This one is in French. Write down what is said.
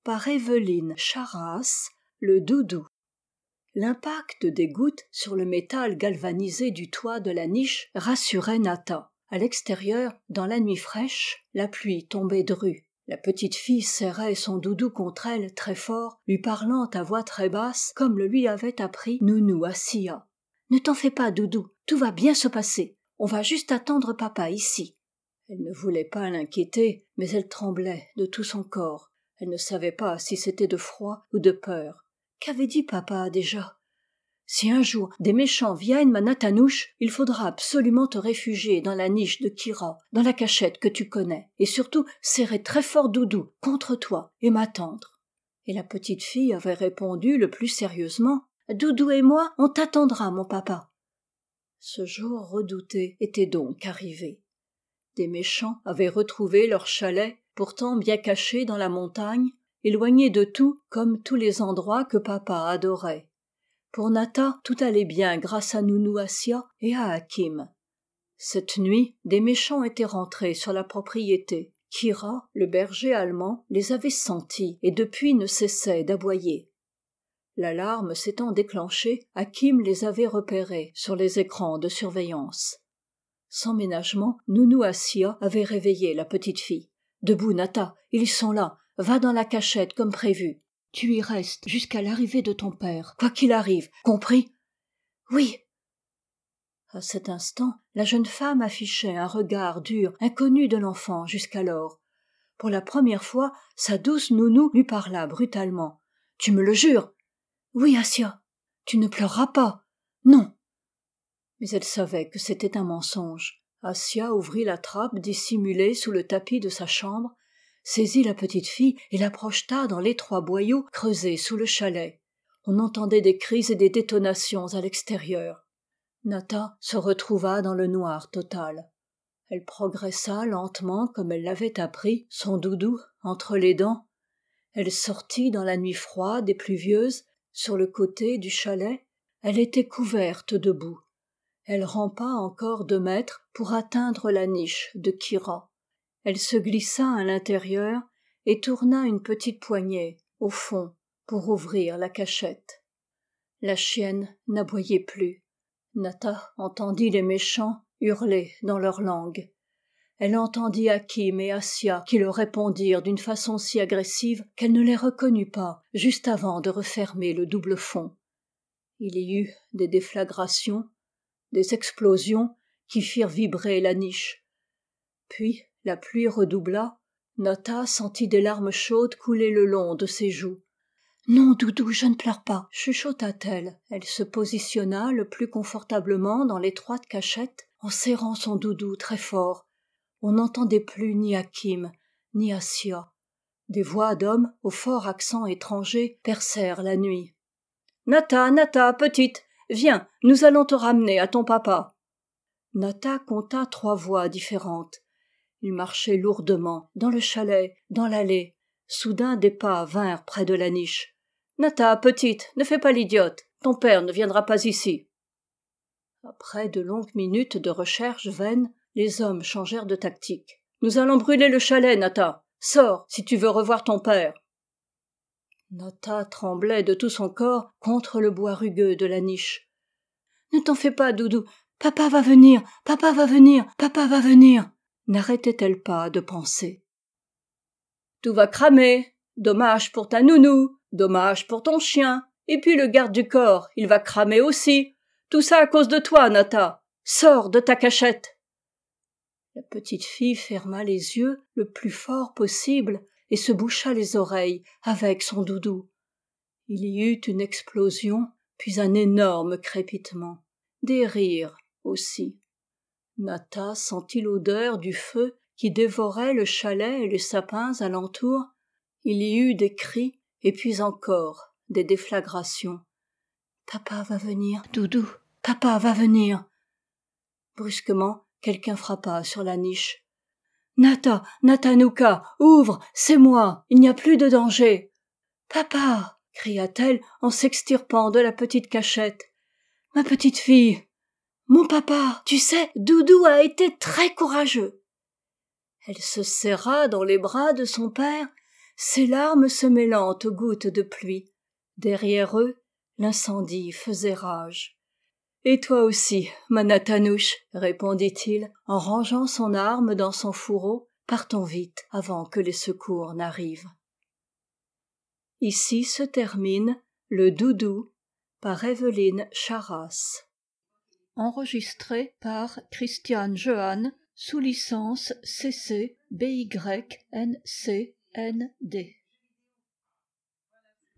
par Évelyne Charras, le doudou. L'impact des gouttes sur le métal galvanisé du toit de la niche rassurait Nata. À l'extérieur, dans la nuit fraîche, la pluie tombait drue. La petite fille serrait son doudou contre elle très fort, lui parlant à voix très basse, comme le lui avait appris Nounou Assia. « Ne t'en fais pas, doudou, tout va bien se passer. On va juste attendre papa ici. » Elle ne voulait pas l'inquiéter, mais elle tremblait de tout son corps. Elle ne savait pas si c'était de froid ou de peur. Qu'avait dit papa déjà ? Si un jour des méchants viennent, ma Natanouche, il faudra absolument te réfugier dans la niche de Kira, dans la cachette que tu connais, et surtout serrer très fort Doudou contre toi et m'attendre. Et la petite fille avait répondu le plus sérieusement : Doudou et moi, on t'attendra, mon papa. Ce jour redouté était donc arrivé. Des méchants avaient retrouvé leur chalet, pourtant bien caché dans la montagne, éloigné de tout comme tous les endroits que papa adorait. Pour Nata, tout allait bien grâce à Nounou Assia et à Hakim. Cette nuit, des méchants étaient rentrés sur la propriété. Kira, le berger allemand, les avait sentis et depuis ne cessait d'aboyer. L'alarme s'étant déclenchée, Hakim les avait repérés sur les écrans de surveillance. Sans ménagement, Nounou Assia avait réveillé la petite fille. « Debout, Nata, ils sont là, va dans la cachette comme prévu. Tu y restes jusqu'à l'arrivée de ton père, quoi qu'il arrive, compris ? » « Oui. » À cet instant, la jeune femme affichait un regard dur, inconnu de l'enfant jusqu'alors. Pour la première fois, sa douce Nounou lui parla brutalement. « Tu me le jures ? » ?»« Oui, Assia. »« Tu ne pleureras pas ? » ?»« Non. » Mais elle savait que c'était un mensonge. Assia ouvrit la trappe dissimulée sous le tapis de sa chambre, saisit la petite fille et la projeta dans l'étroit boyau creusé sous le chalet. On entendait des cris et des détonations à l'extérieur. Nata se retrouva dans le noir total. Elle progressa lentement comme elle l'avait appris, son doudou entre les dents. Elle sortit dans la nuit froide et pluvieuse, sur le côté du chalet. Elle était couverte de boue. Elle rampa encore 2 mètres pour atteindre la niche de Kira. Elle se glissa à l'intérieur et tourna une petite poignée, au fond, pour ouvrir la cachette. La chienne n'aboyait plus. Nata entendit les méchants hurler dans leur langue. Elle entendit Hakim et Assia qui le répondirent d'une façon si agressive qu'elle ne les reconnut pas juste avant de refermer le double fond. Il y eut des déflagrations, des explosions qui firent vibrer la niche. Puis la pluie redoubla. Nata sentit des larmes chaudes couler le long de ses joues. « Non, doudou, je ne pleure pas, » chuchota-t-elle. Elle se positionna le plus confortablement dans l'étroite cachette en serrant son doudou très fort. On n'entendait plus ni Hakim, ni Assia. Des voix d'hommes au fort accent étranger percèrent la nuit. « Nata, Nata, petite, viens, nous allons te ramener à ton papa. » Nata compta 3 voix différentes. Ils marchaient lourdement, dans le chalet, dans l'allée. Soudain des pas vinrent près de la niche. « Nata, petite, ne fais pas l'idiote, ton père ne viendra pas ici. » Après de longues minutes de recherche vaine, les hommes changèrent de tactique. « Nous allons brûler le chalet, Nata. Sors, si tu veux revoir ton père. » Nata tremblait de tout son corps contre le bois rugueux de la niche. « Ne t'en fais pas, doudou. Papa va venir, papa va venir, papa va venir. » N'arrêtait-elle pas de penser. « Tout va cramer. Dommage pour ta nounou. Dommage pour ton chien. Et puis le garde du corps, il va cramer aussi. Tout ça à cause de toi, Nata. Sors de ta cachette. » La petite fille ferma les yeux le plus fort possible et se boucha les oreilles avec son doudou. Il y eut une explosion, puis un énorme crépitement. Des rires aussi. Nata sentit l'odeur du feu qui dévorait le chalet et les sapins alentour. Il y eut des cris et puis encore des déflagrations. « Papa va venir, doudou, papa va venir. » Brusquement, quelqu'un frappa sur la niche. « Nata, Natanouka, ouvre, c'est moi, il n'y a plus de danger. »« Papa !» cria-t-elle en s'extirpant de la petite cachette. « Ma petite fille !»« Mon papa, tu sais, Doudou a été très courageux. » Elle se serra dans les bras de son père, ses larmes se mêlant aux gouttes de pluie. Derrière eux, l'incendie faisait rage. Et toi aussi, Manatanouche, répondit-il, en rangeant son arme dans son fourreau, partons vite avant que les secours n'arrivent. Ici se termine Le Doudou par Évelyne Charras. Enregistré par Christiane Jeanne sous licence CC BY NC ND.